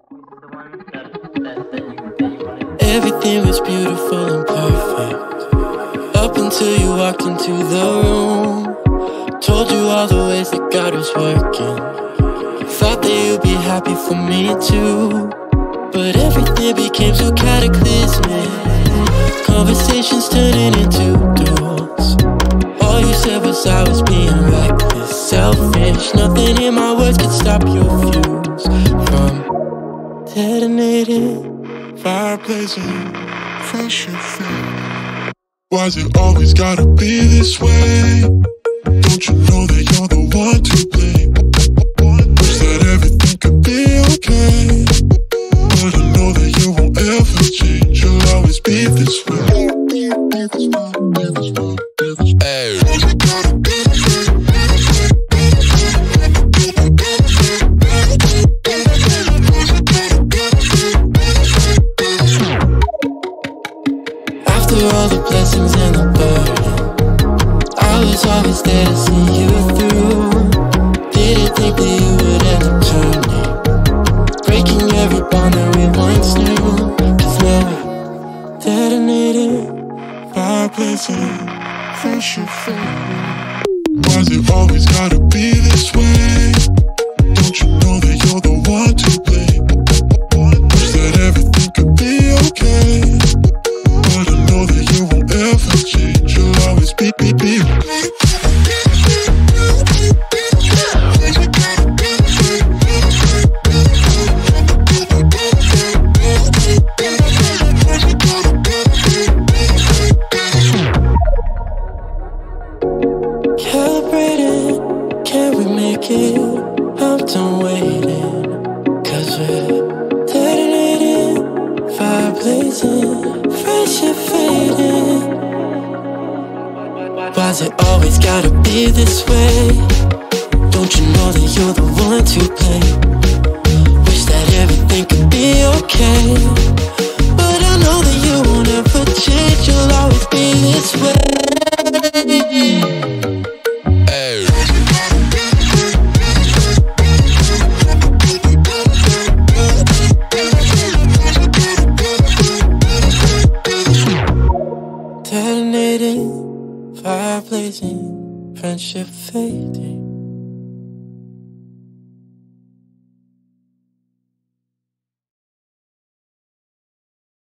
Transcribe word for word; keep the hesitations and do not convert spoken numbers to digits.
Everything was beautiful and perfect up until you walked into the room. Told you all the ways that God was working. Thought that you'd be happy for me too, but everything became so cataclysmic. Conversations turning into duels. All you said was I was being reckless, selfish. Nothing in my words could stop your fuse from detonating. Fireblazing, fresh and fair. Why's it always gotta be this way? Don't you know that you're the one to blame? Wish that everything could be okay, but I know that you won't ever change. You'll always be this way. Hey. After all the blessings and the burden, I was always there to see you through. Didn't think that you would end up turning, breaking every bond that we once knew. Cause now we're detonating, Fireblazing, fresh and fair. Why's it always gotta be this way? Don't you know that you're the one to blame? Wish that everything could be okay, but I know that you won't ever change. You'll always be, be, be. calibrated, can we make it? I'm done waiting, cause we're detonating, fire blazing, fresh and fading. Why's it always gotta be this way? Don't you know that you're the one to blame? Wish that everything could be okay, but I know that you won't ever change. You'll always be this way. Detonating, fire blazing, friendship fading.